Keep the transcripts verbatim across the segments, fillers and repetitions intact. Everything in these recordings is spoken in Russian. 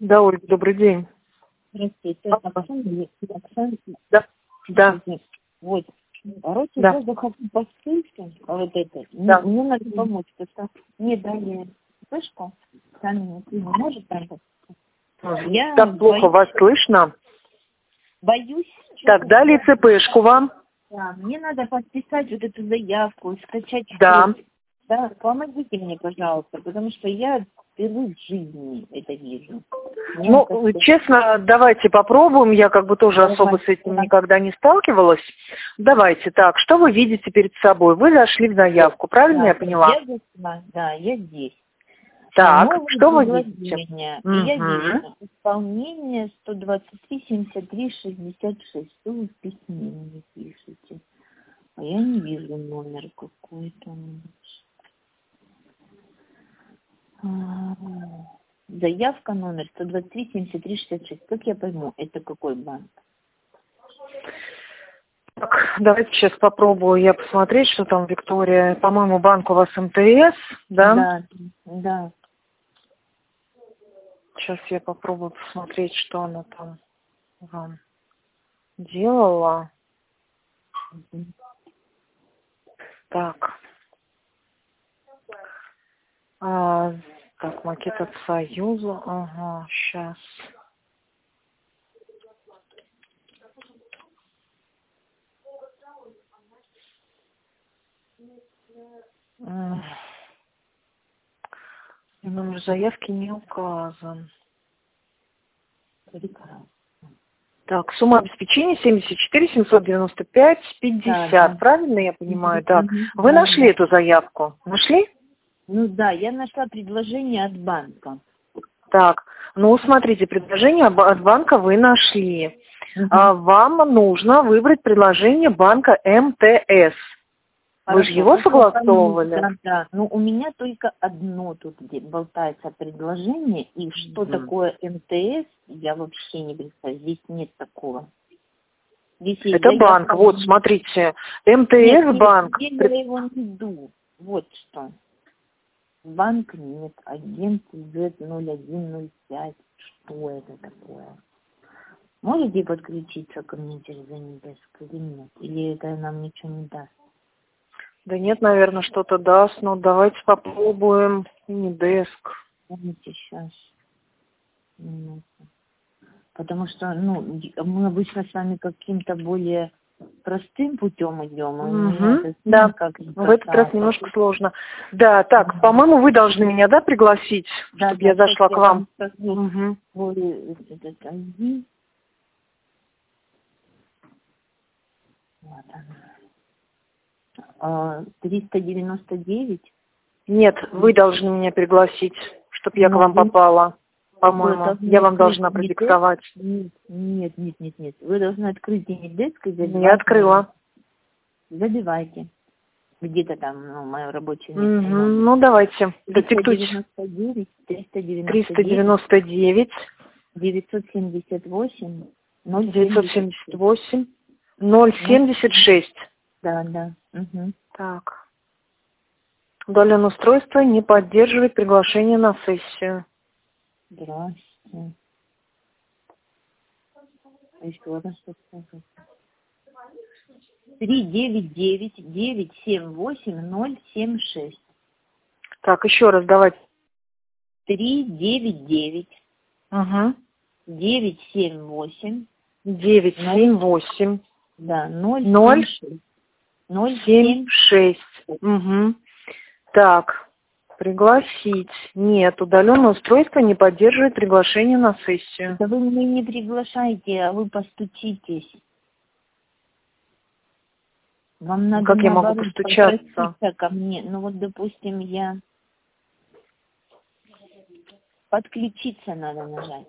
Да, Ольга, добрый день. Здравствуйте, это Оксана. Оксана. Да, да, Вот. Короче, да, я захожу по ссылке, вот это. да. Мне, мне надо помочь, потому что мне дали вспышку, сами не может там. Я Так плохо боюсь, вас слышно. боюсь Так, дали ЦПшку вам. да, мне надо подписать вот эту заявку, скачать Да. код. Да, помогите мне, пожалуйста, потому что я впервые в жизни это вижу. Мне Ну, как-то- честно, давайте попробуем. Я как бы тоже особо с этим никогда не сталкивалась. Давайте, так, что вы видите перед собой? Вы зашли в заявку, правильно Да, я поняла? Я зашла, да, я здесь. Так, Новые что вы видите? предложения. И я Угу. вижу исполнение сто двадцать три семьдесят три шестьдесят шесть. Что вы в письме мне пишете? А я не вижу номер какой-то. А, Заявка номер сто двадцать три семьдесят три шестьдесят шесть. Как я пойму, это какой банк? Так, давайте сейчас попробую я посмотреть, что там, Виктория. По-моему, банк у вас МТС, да? Да, да. Сейчас я попробую посмотреть, что она там вам делала. Так. А, так, макет от Союза. Ага, сейчас. Номер заявки не указан. Прекрасно. Так, сумма обеспечения семьдесят четыре семьсот девяносто пять пятьдесят. Да, да. Правильно я понимаю? Мгм, Так. мгм, Вы да, нашли да. эту заявку? Нашли? Ну да, я нашла предложение от банка. Так. Ну, смотрите, предложение об- от банка вы нашли. Мгм. А, Вам нужно выбрать предложение банка МТС. Вы же Хорошо, его как я пойму, согласовывали? да, да. Ну, у меня только одно тут где болтается предложение, и что Мгм. такое МТС, я вообще не представляю. Здесь нет такого. Здесь есть Это банк. заявка. Вот, смотрите. Нет, МТС нет, банк. где я его найду? Вот что. Банк нет, агент зет ноль один ноль пять. Что это такое? Можете подключиться ко мне через Zendesk или нет? Или это нам ничего не даст? Да нет, наверное, что-то даст. Но давайте попробуем. Не деск. Помните сейчас. Потому что, ну, мы обычно с вами каким-то более простым путем идем, а у меня Угу. это Да. как В этот раз немножко сложно. Да, так, по-моему, вы должны меня, да, пригласить, да, чтобы да, я зашла к вам. скажу, Угу. более этот ай ди. Вот она. А, триста девяносто девять. Нет, вы должны меня пригласить, чтобы я к Ну, вам вы- попала. Вы По-моему, должны я вам открыть должна Zendesk. продиктовать. Нет, нет, нет, нет, нет. Вы должны открыть Zendesk и забивать. Я открыла. Забивайте. Где-то там, ну, мое рабочее Угу. место. номер. Ну, давайте. триста Диктуйте. девяносто девять, триста девяносто триста девять, девяносто девять, девятьсот семьдесят восемь, ноль девятьсот семьдесят семьдесят шесть. восемь, ноль семьдесят шесть. Да, да. Угу. Так. Удаленное устройство не поддерживает приглашение на сессию. Здрасте. А еще раз что сказать. три девять девять девять семь восемь ноль семь шесть. Так, еще раз давайте. три девять девять Угу. девять семь восемь девять семь восемь да, ноль ноль ноль семь семь шесть. Угу. Так, пригласить. Нет, удаленное устройство не поддерживает приглашение на сессию. Да вы меня не приглашаете, а вы постучитесь. Вам надо Как я могу наоборот постучаться? попроситься ко мне. Ну вот, допустим, я подключиться надо нажать.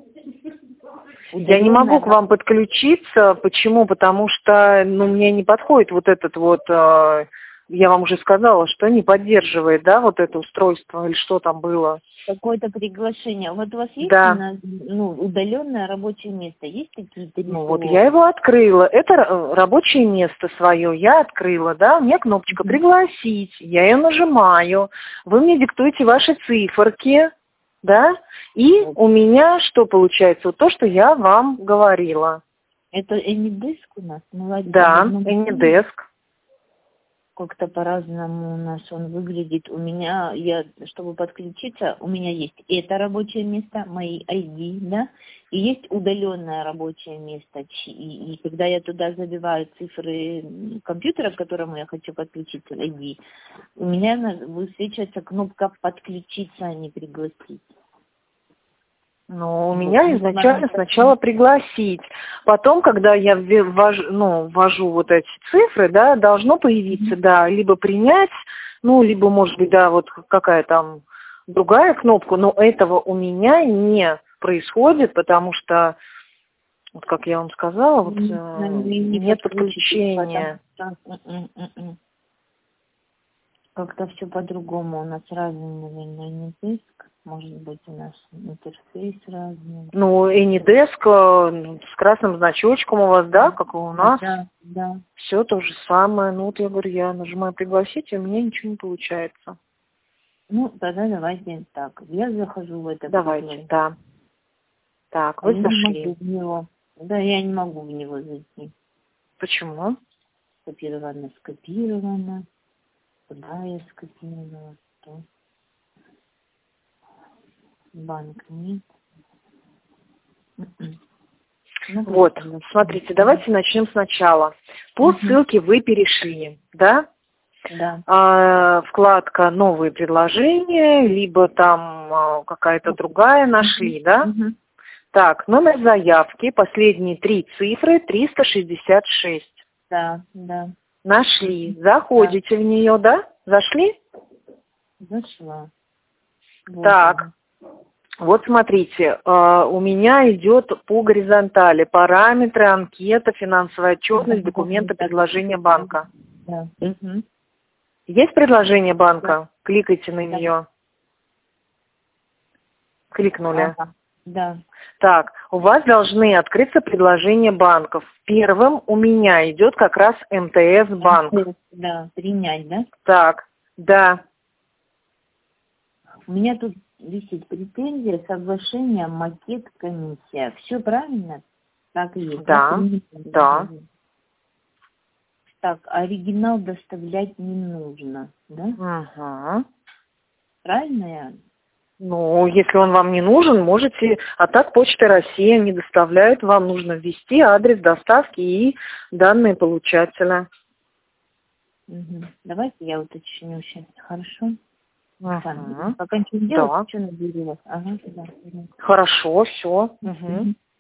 Я не могу к вам подключиться. Почему? Потому что ну, мне не подходит вот этот вот, э, я вам уже сказала, что не поддерживает, да, вот это устройство, или что там было. Какое-то приглашение. Вот у вас есть Да. на, ну, удаленное рабочее место? Есть какие-то? Ну вот я его открыла. Это р- рабочее место свое я открыла, да, у меня кнопочка «Пригласить». Я ее нажимаю. Вы мне диктуете ваши циферки. да, и Вот. у меня что получается? Вот то, что я вам говорила. Это Anydesk у нас? Ну, Да, одном- Anydesk. Как-то по-разному у нас он выглядит. У меня, я, чтобы подключиться, у меня есть это рабочее место, мои ай ди, да, и есть удаленное рабочее место. И, и когда я туда забиваю цифры компьютера, к которому я хочу подключиться, ай ди, у меня на- высвечивается кнопка «Подключиться», а не «Пригласить». Ну, у Вот. меня изначально сначала пригласить. Потом, когда я ввожу, ну, ввожу вот эти цифры, да, должно появиться, да, либо принять, ну, либо, может быть, да, вот какая там другая кнопка, но этого у меня не происходит, потому что, вот как я вам сказала, вот, э, нет подключения. Как-то все по-другому. У нас разный, наверное, не диск. Может быть, у нас интерфейс разный. Ну, Anydesk с красным значочком у вас, да, как и у нас? Да, да. Все то же самое. Ну, вот я говорю, я нажимаю пригласить, и у меня ничего не получается. Ну, тогда давайте так. Я захожу в это. Давайте, приложение. да. Так, А вы я не зашли. могу в него. Да, я не могу в него зайти. Почему? Скопировано, скопировано. Куда я скопировала? Что? Банк нет. Ну, Вот, просто смотрите, давайте начнем сначала. По Угу. ссылке вы перешли, да? Да. А, вкладка «Новые предложения», либо там а, какая-то другая нашли, да? Угу. Так, номер заявки, последние три цифры, триста шестьдесят шесть. Да, да. Нашли. Заходите в нее, да? Зашли? Зашла. Вот Так. она. Вот смотрите, э, у меня идет по горизонтали параметры, анкета, финансовая отчетность, документы, предложение банка. Да. Угу. Есть предложение банка? Кликайте на Да. нее. Кликнули. Ага. Да. Так, у вас должны открыться предложения банков. Первым у меня идет как раз эм тэ эс банк. Да, принять, да? Так, да. У меня тут висит претензия, соглашение, макет, комиссия. Все правильно? Так и есть. Да, да. Так, оригинал доставлять не нужно, да? Угу. Правильно я? Ну, если он вам не нужен, можете... А так Почта России не доставляет. Вам нужно ввести адрес доставки и данные получателя. Угу. Давайте я уточню сейчас. Хорошо? Угу. Пока ничего не делать, Да. что наберу. Ага, да. Хорошо, все. Угу.